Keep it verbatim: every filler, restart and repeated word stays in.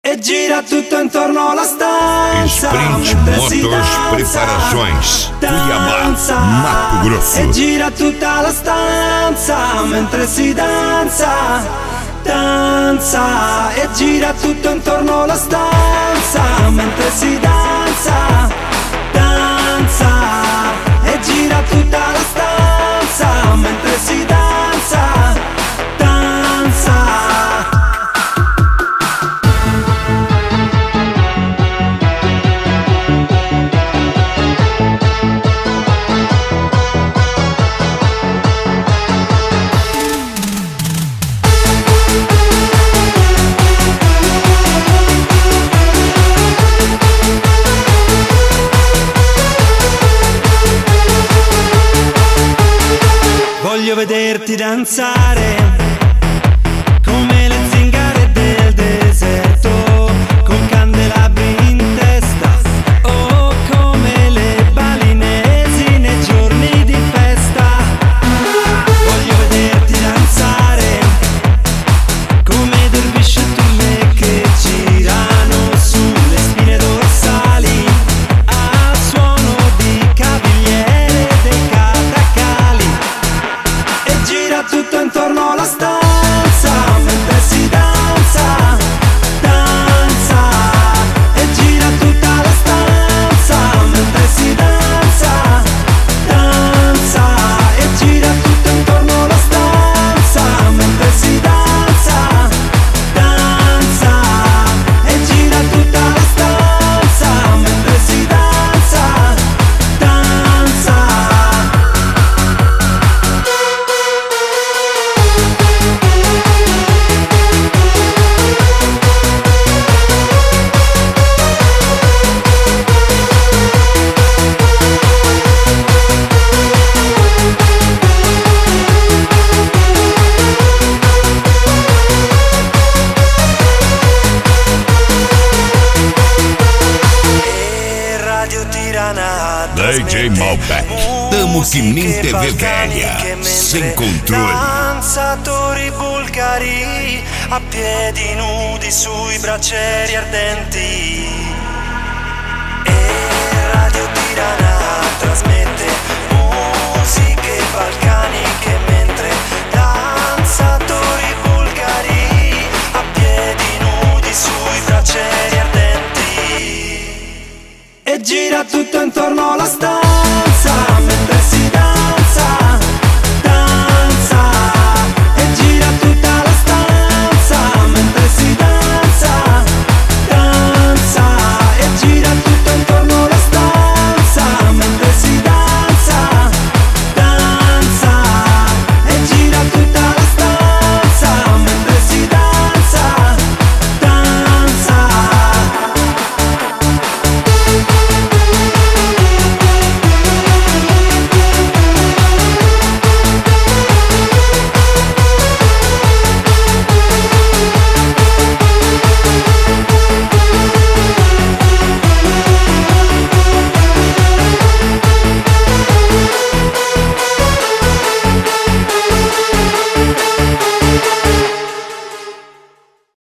E gira tutto intorno alla stanza. Sprint Motors Preparações, Cuiabá, Mato Grosso. E gira tutta la stanza mentre si danza, danza. E gira tutto intorno alla stanza mentre si danza, danza. E gira tutta la stanza mentre si danza, danza. Voglio vederti danzare come le zingare del deserto, con candelabri in testa, o come le balinesi nei giorni di festa. Voglio vederti danzare come dervisce e turme che girano sulle spine dorsali al suono di cavigliere dei catacali. E gira tutto intorno alla stanza mentre si danza, danza. E gira tutta la stanza mentre si danza, danza. E gira tutto intorno alla stanza mentre si danza, danza. E gira tutta la stanza mentre si danza, danza. E Radio Tirana D J Malbec, tamo que nem T V velha, sem controle. Danzatori bulgari a piedi nudi sui braccieri ardenti. E Radio Tirana trasmette musiche balcaniche mentre danzatori bulgari a piedi nudi sui braccieri ardenti. E gira tutto intorno alla stanza